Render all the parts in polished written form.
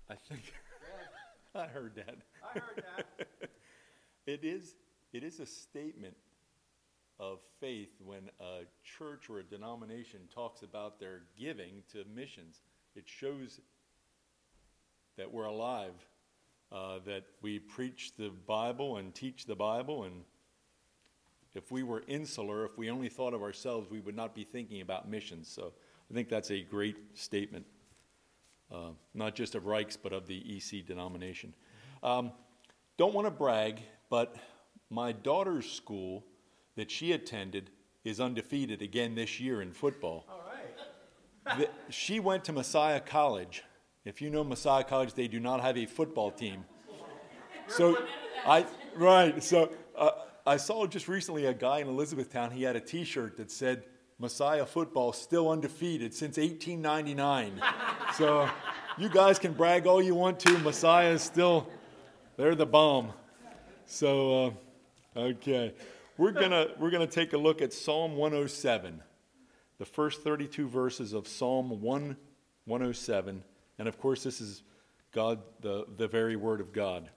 I think I heard that. I heard that. It is a statement of faith when a church or a denomination talks about their giving to missions. It shows that we're alive, that we preach the Bible and teach the Bible, and if we were insular, if we only thought of ourselves, we would not be thinking about missions. So I think that's a great statement, not just of Reichs, but of the EC denomination. Don't want to brag, but my daughter's school that she attended is undefeated again this year in football. All right. She went to Messiah College. If you know Messiah College, they do not have a football team. So I saw just recently a guy in Elizabethtown, he had a T-shirt that said, Messiah football still undefeated since 1899. So you guys can brag all you want to. Messiah is still, they're the bomb. So, okay. We're gonna take a look at Psalm 107, the first 32 verses of Psalm 107. And of course, this is God, the very word of God.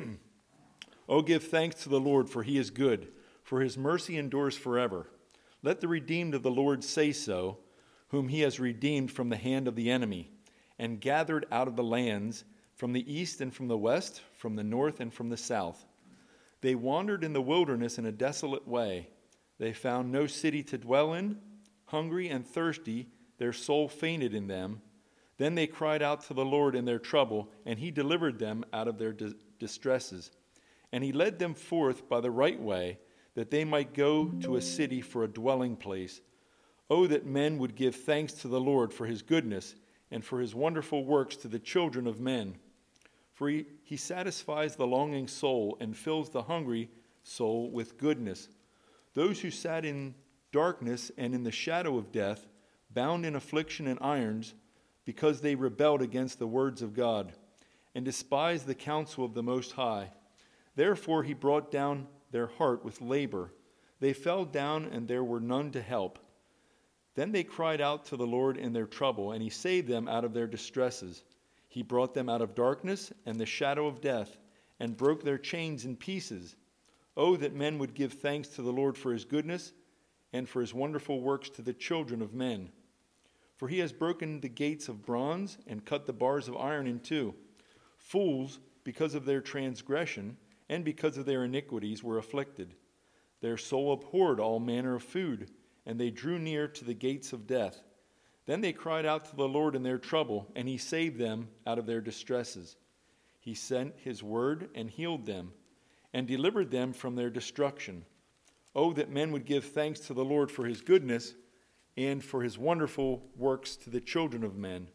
Oh, give thanks to the Lord, for he is good, for his mercy endures forever. Let the redeemed of the Lord say so, whom he has redeemed from the hand of the enemy, and gathered out of the lands, from the east and from the west, from the north and from the south. They wandered in the wilderness in a desolate way. They found no city to dwell in. Hungry and thirsty, their soul fainted in them. Then they cried out to the Lord in their trouble, and he delivered them out of their distresses. And he led them forth by the right way, that they might go to a city for a dwelling place. Oh, that men would give thanks to the Lord for his goodness, and for his wonderful works to the children of men. For he satisfies the longing soul, and fills the hungry soul with goodness. Those who sat in darkness and in the shadow of death, bound in affliction and irons, because they rebelled against the words of God, and despised the counsel of the Most High. Therefore he brought down their heart with labor. They fell down, and there were none to help. Then they cried out to the Lord in their trouble, and he saved them out of their distresses. He brought them out of darkness and the shadow of death, and broke their chains in pieces. Oh, that men would give thanks to the Lord for his goodness, and for his wonderful works to the children of men. For he has broken the gates of bronze, and cut the bars of iron in two. Fools, because of their transgression, and because of their iniquities, were afflicted. Their soul abhorred all manner of food, and they drew near to the gates of death. Then they cried out to the Lord in their trouble, and he saved them out of their distresses. He sent his word and healed them, and delivered them from their destruction. Oh, that men would give thanks to the Lord for his goodness, and for his wonderful works to the children of men.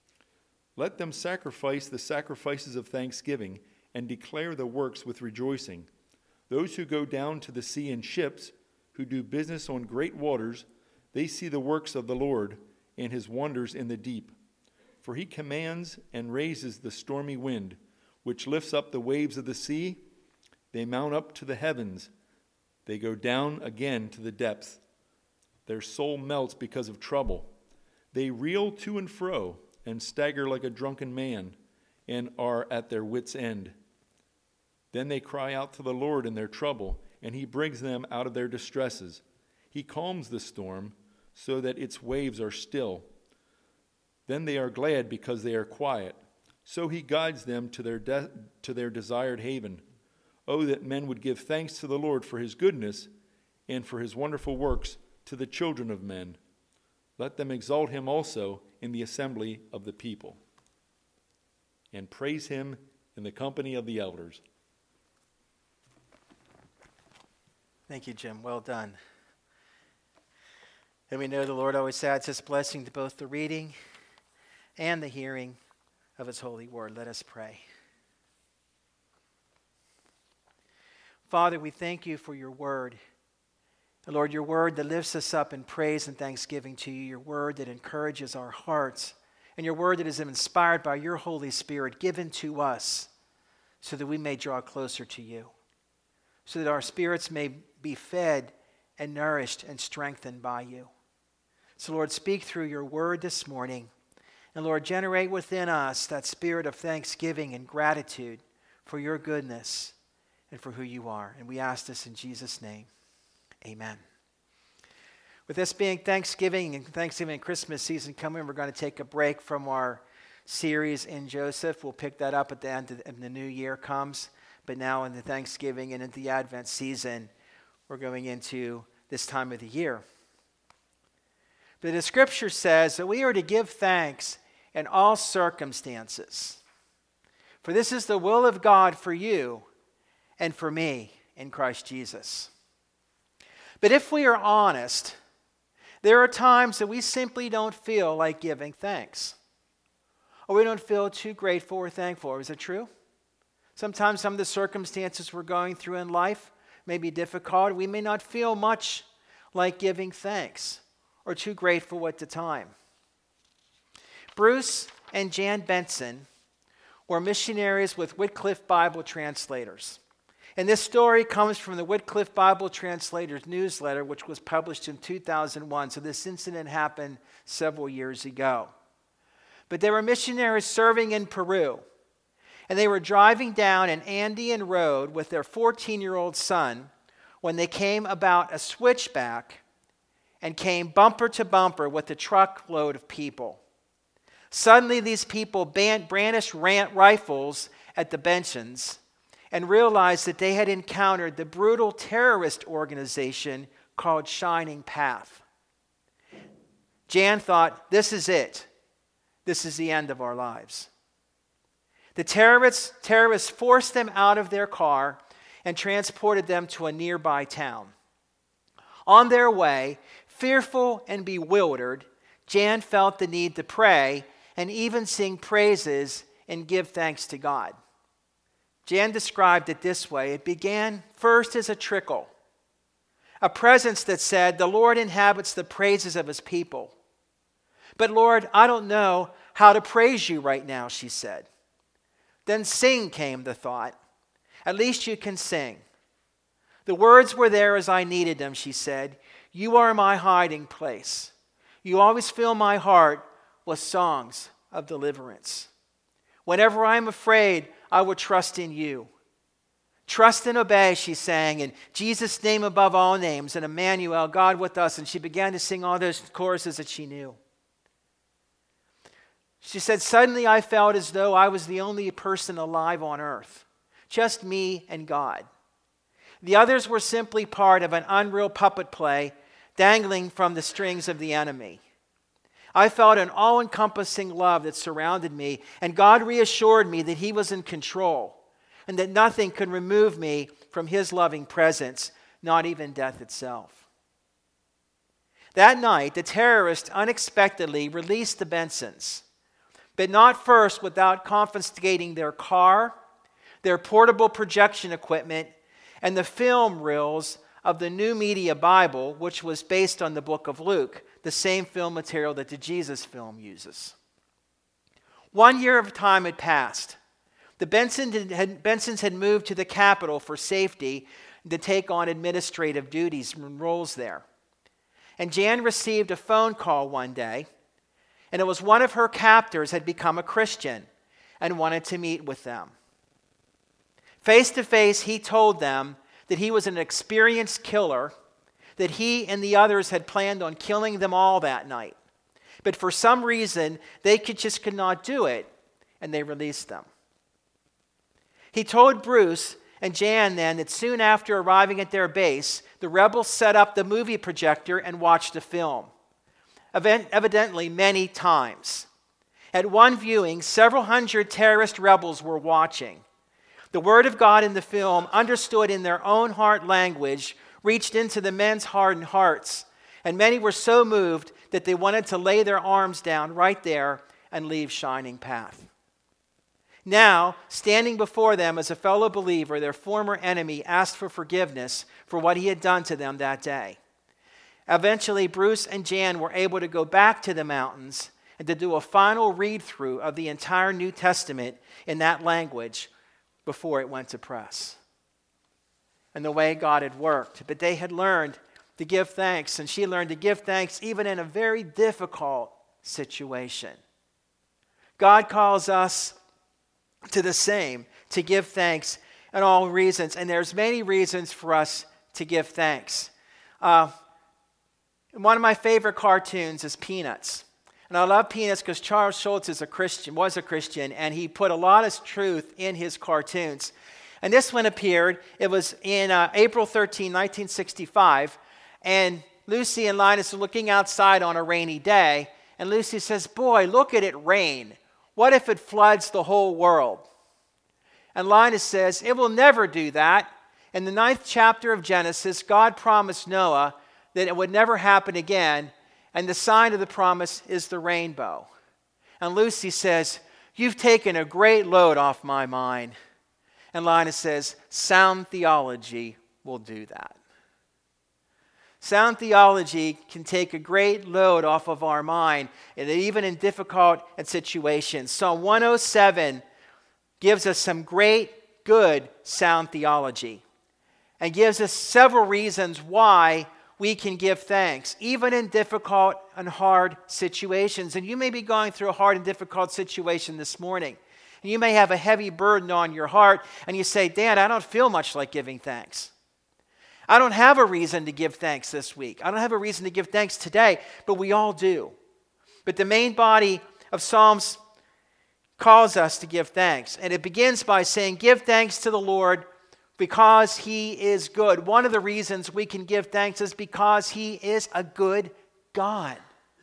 Let them sacrifice the sacrifices of thanksgiving, and declare the works with rejoicing. Those who go down to the sea in ships, who do business on great waters, they see the works of the Lord and his wonders in the deep. For he commands and raises the stormy wind, which lifts up the waves of the sea. They mount up to the heavens. They go down again to the depths. Their soul melts because of trouble. They reel to and fro and stagger like a drunken man, and are at their wits' end. Then they cry out to the Lord in their trouble, and he brings them out of their distresses. He calms the storm so that its waves are still. Then they are glad because they are quiet. So he guides them to their desired haven. Oh, that men would give thanks to the Lord for his goodness, and for his wonderful works to the children of men. Let them exalt him also in the assembly of the people, and praise him in the company of the elders. Thank you, Jim. Well done. And we know the Lord always adds his blessing to both the reading and the hearing of his holy word. Let us pray. Father, we thank you for your word. Lord, your word that lifts us up in praise and thanksgiving to you, your word that encourages our hearts, and your word that is inspired by your Holy Spirit given to us so that we may draw closer to you, so that our spirits may be fed and nourished and strengthened by you. So Lord, speak through your word this morning And Lord, generate within us that spirit of thanksgiving and gratitude for your goodness and for who you are. And we ask this in Jesus' name. Amen. With this being Thanksgiving and Christmas season coming, we're going to take a break from our series in Joseph. We'll pick that up at the end of the new year comes. But now in the Thanksgiving and in the Advent season, we're going into this time of the year. But the scripture says that we are to give thanks in all circumstances. For this is the will of God for you and for me in Christ Jesus. But if we are honest, there are times that we simply don't feel like giving thanks. Or we don't feel too grateful or thankful. Is it true? Sometimes some of the circumstances we're going through in life may be difficult. We may not feel much like giving thanks or too grateful at the time. Bruce and Jan Benson were missionaries with Wycliffe Bible Translators. And this story comes from the Wycliffe Bible Translators newsletter, which was published in 2001. So this incident happened several years ago. But they were missionaries serving in Peru. And they were driving down an Andean road with their 14-year-old son when they came about a switchback and came bumper to bumper with a truckload of people. Suddenly, these people brandished rifles at the Bensons and realized that they had encountered the brutal terrorist organization called Shining Path. Jan thought, this is it. This is the end of our lives. The terrorists forced them out of their car and transported them to a nearby town. On their way, fearful and bewildered, Jan felt the need to pray and even sing praises and give thanks to God. Jan described it this way. It began first as a trickle, a presence that said, the Lord inhabits the praises of his people. But Lord, I don't know how to praise you right now, she said. Then sing, came the thought. At least you can sing. The words were there as I needed them, she said. You are my hiding place. You always fill my heart with songs of deliverance. Whenever I am afraid, I will trust in you. Trust and obey, she sang, in Jesus' name above all names, and Emmanuel, God with us. And she began to sing all those choruses that she knew. She said, suddenly I felt as though I was the only person alive on earth. Just me and God. The others were simply part of an unreal puppet play dangling from the strings of the enemy. I felt an all-encompassing love that surrounded me, and God reassured me that he was in control and that nothing could remove me from his loving presence, not even death itself. That night, the terrorists unexpectedly released the Bensons, but not first without confiscating their car, their portable projection equipment, and the film reels of the New Media Bible, which was based on the book of Luke, the same film material that the Jesus film uses. 1 year of time had passed. The Bensons had moved to the capital for safety to take on administrative duties and roles there. And Jan received a phone call one day, and it was one of her captors had become a Christian and wanted to meet with them. Face to face, he told them that he was an experienced killer, that he and the others had planned on killing them all that night. But for some reason, they could not do it, and they released them. He told Bruce and Jan then that soon after arriving at their base, the rebels set up the movie projector and watched the film, evidently many times. At one viewing, several hundred terrorist rebels were watching. The word of God in the film, understood in their own heart language, reached into the men's hardened hearts, and many were so moved that they wanted to lay their arms down right there and leave Shining Path. Now, standing before them as a fellow believer, their former enemy asked for forgiveness for what he had done to them that day. Eventually, Bruce and Jan were able to go back to the mountains and to do a final read-through of the entire New Testament in that language before it went to press. And the way God had worked. But they had learned to give thanks, and she learned to give thanks even in a very difficult situation. God calls us to the same, to give thanks in all reasons. And there's many reasons for us to give thanks. One of my favorite cartoons is Peanuts. And I love Peanuts because Charles Schulz was a Christian, and he put a lot of truth in his cartoons. And this one appeared, it was in April 13, 1965, and Lucy and Linus are looking outside on a rainy day, and Lucy says, "Boy, look at it rain. What if it floods the whole world?" And Linus says, "It will never do that. In the 9th chapter of Genesis, God promised Noah that it would never happen again, and the sign of the promise is the rainbow." And Lucy says, "You've taken a great load off my mind." And Linus says, "Sound theology will do that." Sound theology can take a great load off of our mind, and even in difficult situations. Psalm 107 gives us some great, good, sound theology, and gives us several reasons why we can give thanks, even in difficult and hard situations. And you may be going through a hard and difficult situation this morning. And you may have a heavy burden on your heart, and you say, "Dan, I don't feel much like giving thanks. I don't have a reason to give thanks this week. I don't have a reason to give thanks today," but we all do. But the main body of Psalms calls us to give thanks. And it begins by saying, "Give thanks to the Lord because He is good." One of the reasons we can give thanks is because He is a good God.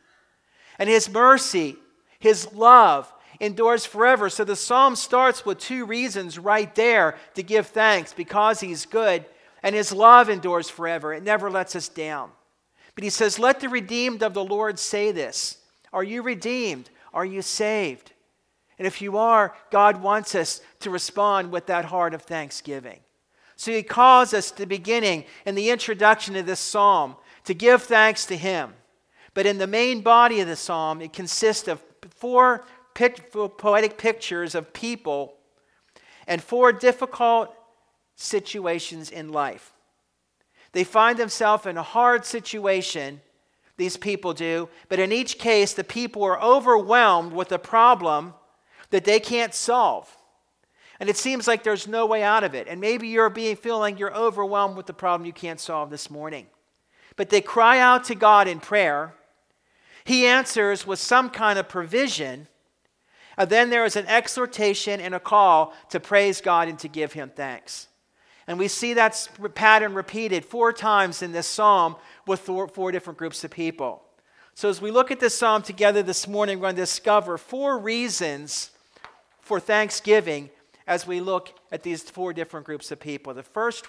And His mercy, His love endures forever. So the psalm starts with two reasons right there to give thanks: because He's good, and His love endures forever. It never lets us down. But he says, "Let the redeemed of the Lord say this." Are you redeemed? Are you saved? And if you are, God wants us to respond with that heart of thanksgiving. So He calls us at the beginning, in the introduction of this psalm, to give thanks to Him. But in the main body of the psalm, it consists of four poetic pictures of people and four difficult situations in life. They find themselves in a hard situation, these people do, but in each case, the people are overwhelmed with a problem that they can't solve. And it seems like there's no way out of it. And maybe you're feeling you're overwhelmed with the problem you can't solve this morning. But they cry out to God in prayer. He answers with some kind of provision. And then there is an exhortation and a call to praise God and to give Him thanks. And we see that pattern repeated 4 times in this psalm with four different groups of people. So as we look at this psalm together this morning, we're going to discover 4 reasons for thanksgiving as we look at these 4 different groups of people. The first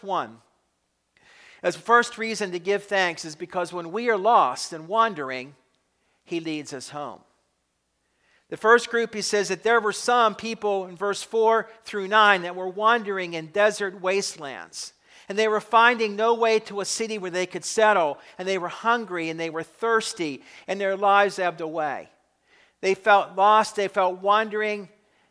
reason to give thanks is because when we are lost and wandering, He leads us home. The first group, he says that there were some people in verse 4 through 9 that were wandering in desert wastelands. And they were finding no way to a city where they could settle. And they were hungry and they were thirsty. And their lives ebbed away. They felt lost. They felt wandering.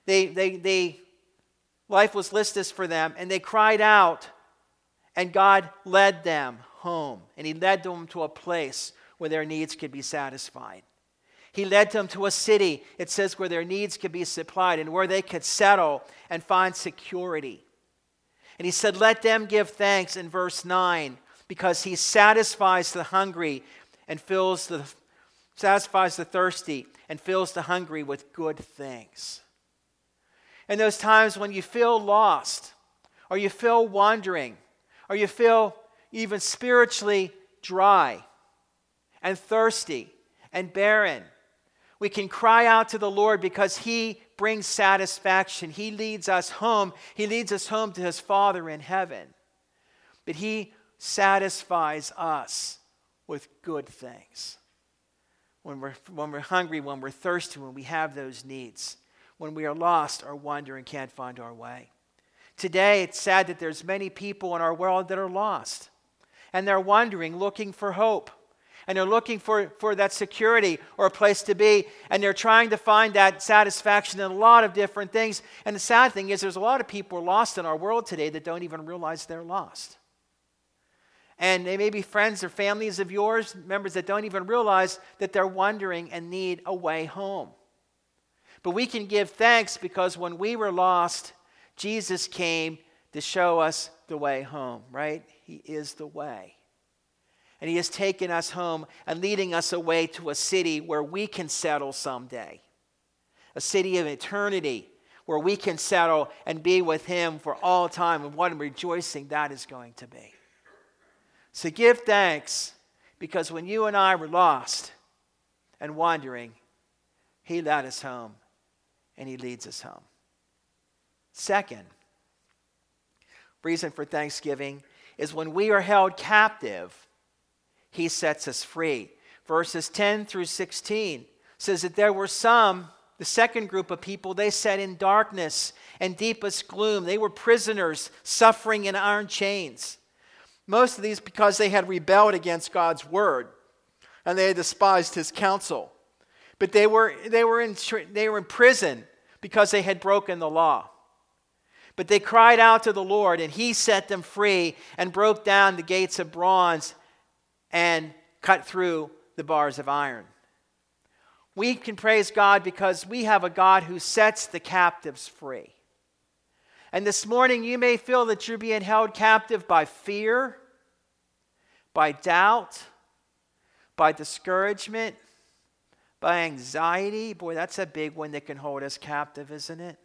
Life was listless for them. And they cried out. And God led them home. And He led them to a place where their needs could be satisfied. He led them to a city, it says, where their needs could be supplied and where they could settle and find security. And He said, "Let them give thanks," in verse 9, because He satisfies the hungry and satisfies the thirsty and fills the hungry with good things. In those times when you feel lost, or you feel wandering, or you feel even spiritually dry and thirsty and barren, we can cry out to the Lord because He brings satisfaction. He leads us home. He leads us home to His Father in heaven. But He satisfies us with good things. When we're hungry, when we're thirsty, when we have those needs, when we are lost or wandering, can't find our way. Today, it's sad that there's many people in our world that are lost. And they're wandering, looking for hope. And they're looking for that security or a place to be. And they're trying to find that satisfaction in a lot of different things. And the sad thing is there's a lot of people lost in our world today that don't even realize they're lost. And they may be friends or families of yours, members that don't even realize that they're wandering and need a way home. But we can give thanks because when we were lost, Jesus came to show us the way home, right? He is the way. And he has taken us home and leading us away to a city where we can settle someday. A city of eternity where we can settle and be with him for all time. And what a rejoicing that is going to be. So give thanks because when you and I were lost and wandering, he led us home and he leads us home. Second reason for thanksgiving is when we are held captive, he sets us free. Verses 10 through 16 says that there were some, the second group of people, they sat in darkness and deepest gloom. They were prisoners suffering in iron chains. Most of these because they had rebelled against God's word and they had despised his counsel. But they were in prison because they had broken the law. But they cried out to the Lord and he set them free and broke down the gates of bronze and cut through the bars of iron. We can praise God because we have a God who sets the captives free. And this morning you may feel that you're being held captive by fear, by doubt, by discouragement, by anxiety. Boy, that's a big one that can hold us captive, isn't it?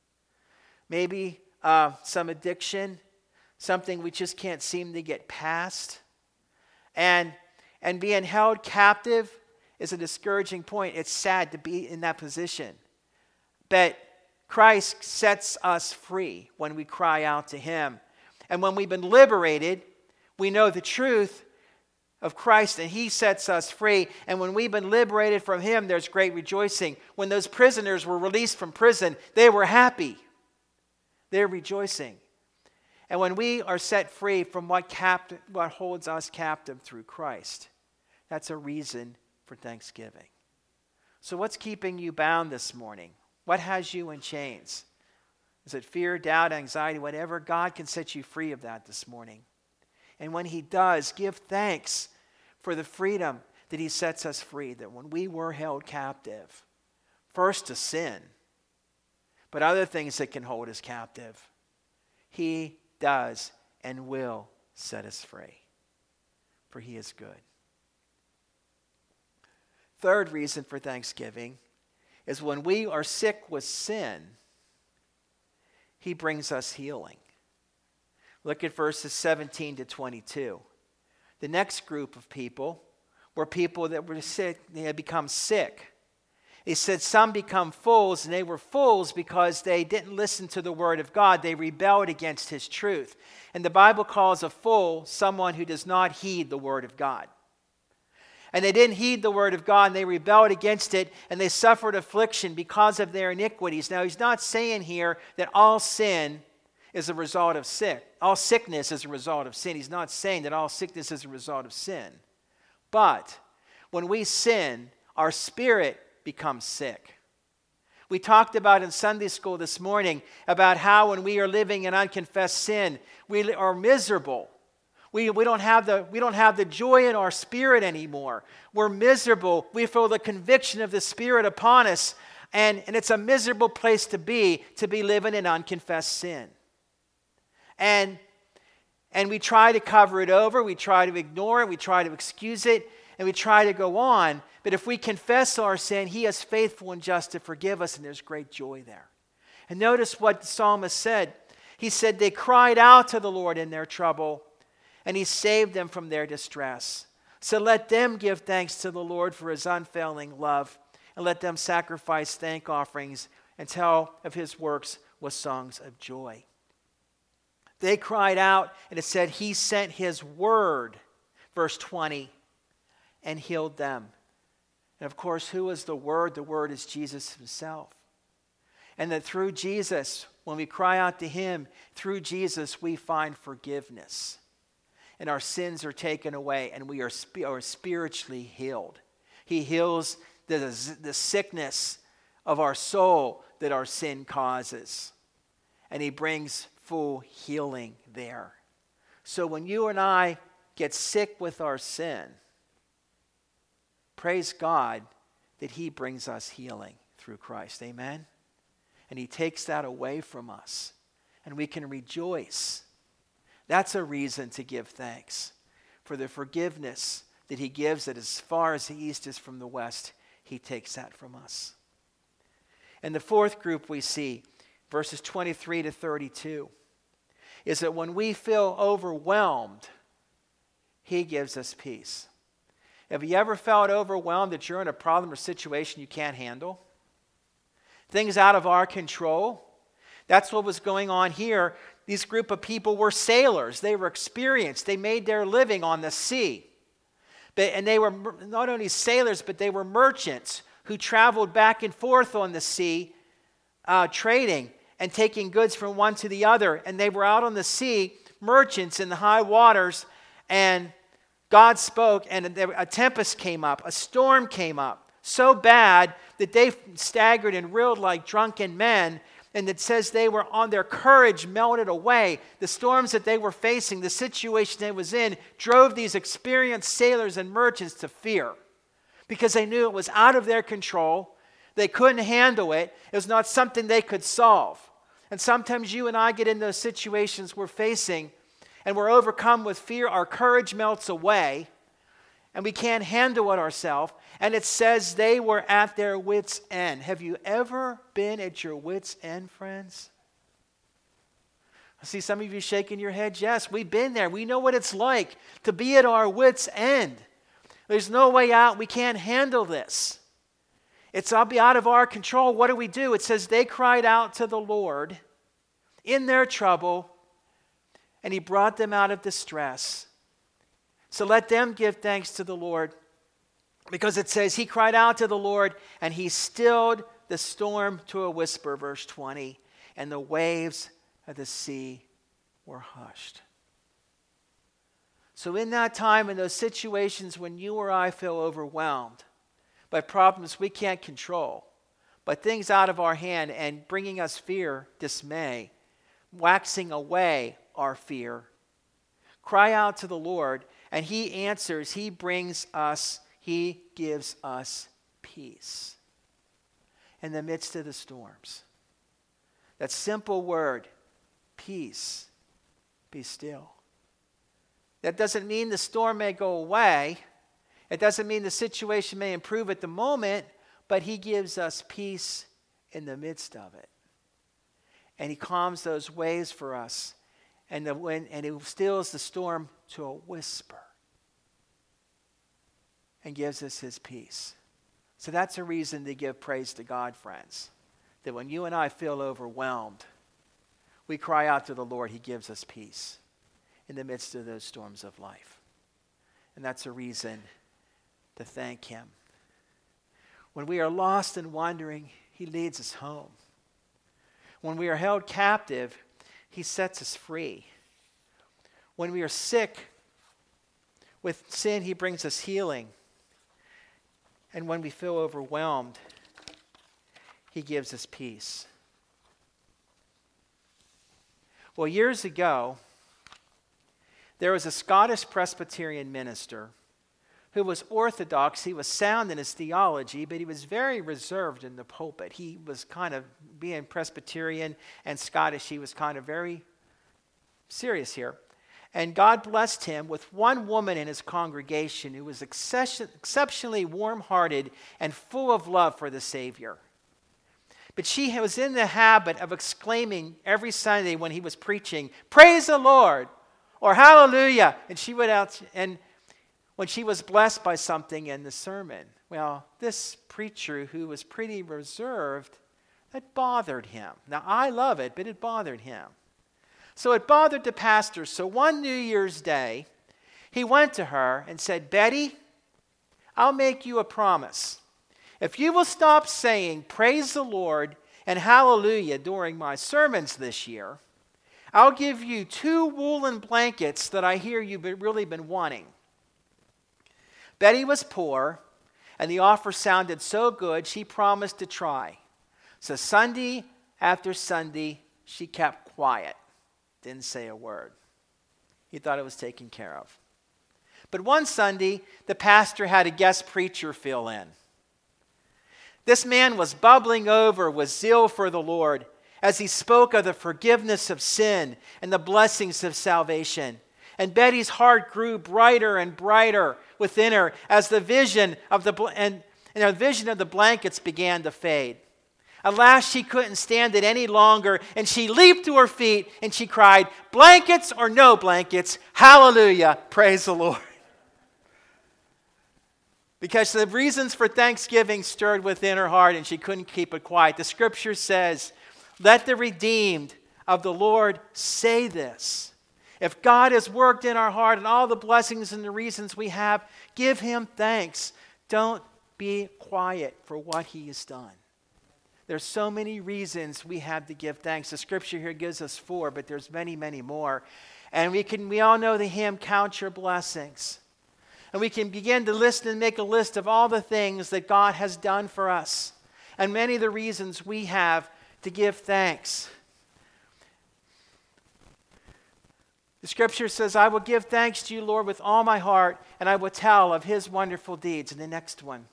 Maybe some addiction, something we just can't seem to get past. And being held captive is a discouraging point. It's sad to be in that position. But Christ sets us free when we cry out to him. And when we've been liberated, we know the truth of Christ and he sets us free. And when we've been liberated from him, there's great rejoicing. When those prisoners were released from prison, they were happy. They're rejoicing. And when we are set free from what holds us captive through Christ, that's a reason for thanksgiving. So what's keeping you bound this morning? What has you in chains? Is it fear, doubt, anxiety, whatever? God can set you free of that this morning. And when he does, give thanks for the freedom that he sets us free, that when we were held captive, first to sin, but other things that can hold us captive, he does and will set us free, for he is good. Third reason for thanksgiving is when we are sick with sin, he brings us healing. Look at verses 17 to 22. The next group of people were people that were sick, they had become sick. He said some become fools, and they were fools because they didn't listen to the word of God. They rebelled against his truth. And the Bible calls a fool someone who does not heed the word of God. And they didn't heed the word of God, and they rebelled against it, and they suffered affliction because of their iniquities. Now, he's not saying here that all sin is a result of sin. All sickness is a result of sin. He's not saying that all sickness is a result of sin. But when we sin, our spirit becomes sick. We talked about in Sunday school this morning about how when we are living in unconfessed sin, we are miserable. We don't have the joy in our spirit anymore. We're miserable. We feel the conviction of the Spirit upon us. And it's a miserable place to be living in unconfessed sin. And we try to cover it over. We try to ignore it. We try to excuse it. And we try to go on. But if we confess our sin, he is faithful and just to forgive us. And there's great joy there. And notice what the psalmist said. He said they cried out to the Lord in their trouble, and he saved them from their distress. So let them give thanks to the Lord for his unfailing love, and let them sacrifice thank offerings and tell of his works with songs of joy. They cried out, and it said he sent his word, verse 20, and healed them. And of course, who is the word? The word is Jesus himself. And that through Jesus, when we cry out to him, through Jesus we find forgiveness. And our sins are taken away, and we are spiritually healed. He heals the sickness of our soul that our sin causes. And he brings full healing there. So when you and I get sick with our sin, praise God that he brings us healing through Christ. Amen? And he takes that away from us. And we can rejoice. That's a reason to give thanks for the forgiveness that he gives, that as far as the east is from the west, he takes that from us. And the fourth group we see, verses 23 to 32, is that when we feel overwhelmed, he gives us peace. Have you ever felt overwhelmed that you're in a problem or situation you can't handle? Things out of our control? That's what was going on here. These group of people were sailors. They were experienced. They made their living on the sea. And they were not only sailors, but they were merchants who traveled back and forth on the sea, trading and taking goods from one to the other. And they were out on the sea, merchants in the high waters, and God spoke, and a tempest came up, a storm came up, so bad that they staggered and reeled like drunken men. And it says they were on their courage melted away. The storms that they were facing, the situation they was in, drove these experienced sailors and merchants to fear because they knew it was out of their control. They couldn't handle it. It was not something they could solve. And sometimes you and I get in those situations we're facing and we're overcome with fear. Our courage melts away and we can't handle it ourselves. And it says they were at their wits' end. Have you ever been at your wits' end, friends? I see some of you shaking your head. Yes, we've been there. We know what it's like to be at our wits' end. There's no way out. We can't handle this. It's out of our control. What do? It says they cried out to the Lord in their trouble, and he brought them out of distress. So let them give thanks to the Lord, because it says he cried out to the Lord and he stilled the storm to a whisper, verse 20, and the waves of the sea were hushed. So in that time, in those situations when you or I feel overwhelmed by problems we can't control, by things out of our hand and bringing us fear, dismay, waxing away our fear, cry out to the Lord and he answers, he gives us peace in the midst of the storms. That simple word, peace, be still. That doesn't mean the storm may go away. It doesn't mean the situation may improve at the moment, but he gives us peace in the midst of it. And he calms those waves for us. And he stills the storm to a whisper and gives us his peace. So that's a reason to give praise to God, friends. That when you and I feel overwhelmed, we cry out to the Lord, he gives us peace in the midst of those storms of life. And that's a reason to thank him. When we are lost and wandering, he leads us home. When we are held captive, he sets us free. When we are sick with sin, he brings us healing. And when we feel overwhelmed, he gives us peace. Well, years ago, there was a Scottish Presbyterian minister who was orthodox. He was sound in his theology, but he was very reserved in the pulpit. He was kind of, being Presbyterian and Scottish, he was kind of very serious here. And God blessed him with one woman in his congregation who was exceptionally warm-hearted and full of love for the Savior. But she was in the habit of exclaiming every Sunday when he was preaching, "Praise the Lord," or "Hallelujah." And she went out, and when she was blessed by something in the sermon, well, this preacher who was pretty reserved, that bothered him. Now, I love it, but it bothered him. So it bothered the pastor. So one New Year's Day, he went to her and said, "Betty, I'll make you a promise. If you will stop saying praise the Lord and hallelujah during my sermons this year, I'll give you 2 woolen blankets that I hear you've really been wanting." Betty was poor, and the offer sounded so good, she promised to try. So Sunday after Sunday, she kept quiet, didn't say a word. He thought it was taken care of. But one Sunday, the pastor had a guest preacher fill in. This man was bubbling over with zeal for the Lord as he spoke of the forgiveness of sin and the blessings of salvation. And Betty's heart grew brighter and brighter within her as the vision of the blankets began to fade. At last, she couldn't stand it any longer, and she leaped to her feet and she cried, "Blankets or no blankets, hallelujah, praise the Lord." Because the reasons for thanksgiving stirred within her heart and she couldn't keep it quiet. The scripture says, "Let the redeemed of the Lord say this." If God has worked in our heart and all the blessings and the reasons we have, give him thanks. Don't be quiet for what he has done. There's so many reasons we have to give thanks. The scripture here gives us 4, but there's many, many more. And we all know the hymn, "Count Your Blessings." And we can begin to listen and make a list of all the things that God has done for us. And many of the reasons we have to give thanks. The scripture says, "I will give thanks to you, Lord, with all my heart, and I will tell of his wonderful deeds." And the next one.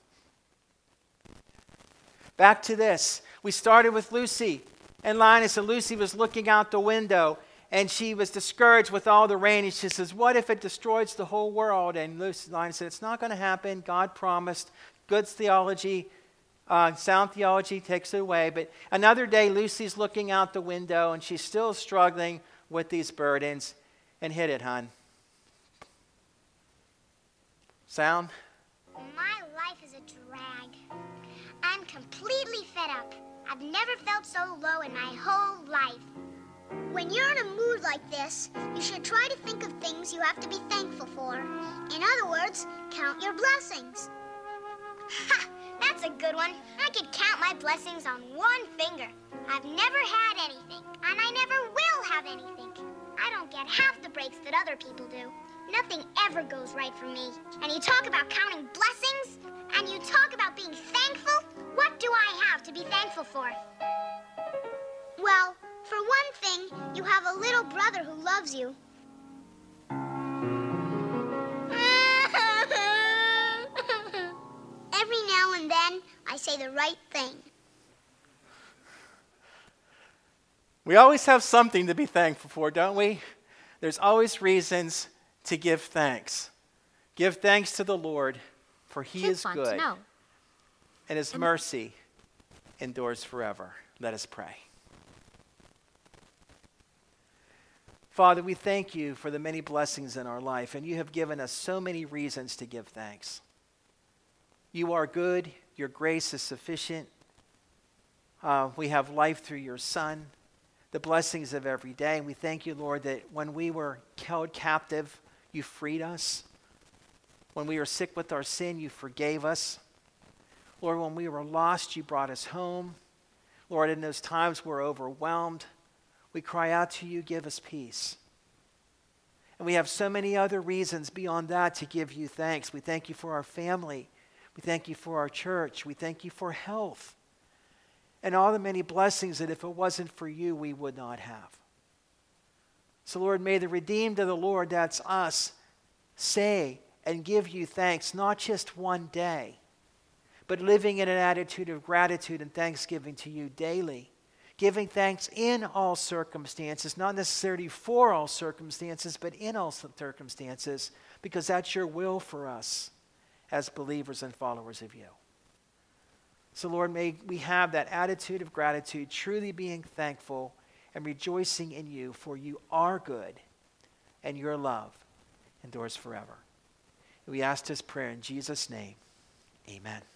Back to this. We started with Lucy and Linus, and Lucy was looking out the window, and she was discouraged with all the rain, and she says, "What if it destroys the whole world?" And Linus said, "It's not going to happen. God promised. Good theology, sound theology takes it away." But another day, Lucy's looking out the window, and she's still struggling with these burdens. And hit it, hon. Sound? My life is a drag. I'm completely fed up. I've never felt so low in my whole life. When you're in a mood like this, you should try to think of things you have to be thankful for. In other words, count your blessings. Ha! That's a good one. I could count my blessings on one finger. I've never had anything, and I never will have anything. I don't get half the breaks that other people do. Nothing ever goes right for me. And you talk about counting blessings, and you talk about being thankful. What do I have to be thankful for? Well, for one thing, you have a little brother who loves you. Every now and then, I say the right thing. We always have something to be thankful for, don't we? There's always reasons to give thanks. Give thanks to the Lord, for he is good, and his mercy endures forever. Let us pray. Father, we thank you for the many blessings in our life, and you have given us so many reasons to give thanks. You are good. Your grace is sufficient. We have life through your Son, the blessings of every day. And we thank you, Lord, that when we were held captive, you freed us. When we were sick with our sin, you forgave us. Lord, when we were lost, you brought us home. Lord, in those times we're overwhelmed, we cry out to you, give us peace. And we have so many other reasons beyond that to give you thanks. We thank you for our family. We thank you for our church. We thank you for health. And all the many blessings that if it wasn't for you, we would not have. So Lord, may the redeemed of the Lord, that's us, say and give you thanks, not just one day, but living in an attitude of gratitude and thanksgiving to you daily. Giving thanks in all circumstances, not necessarily for all circumstances, but in all circumstances, because that's your will for us as believers and followers of you. So Lord, may we have that attitude of gratitude, truly being thankful and rejoicing in you, for you are good and your love endures forever. We ask this prayer in Jesus' name. Amen.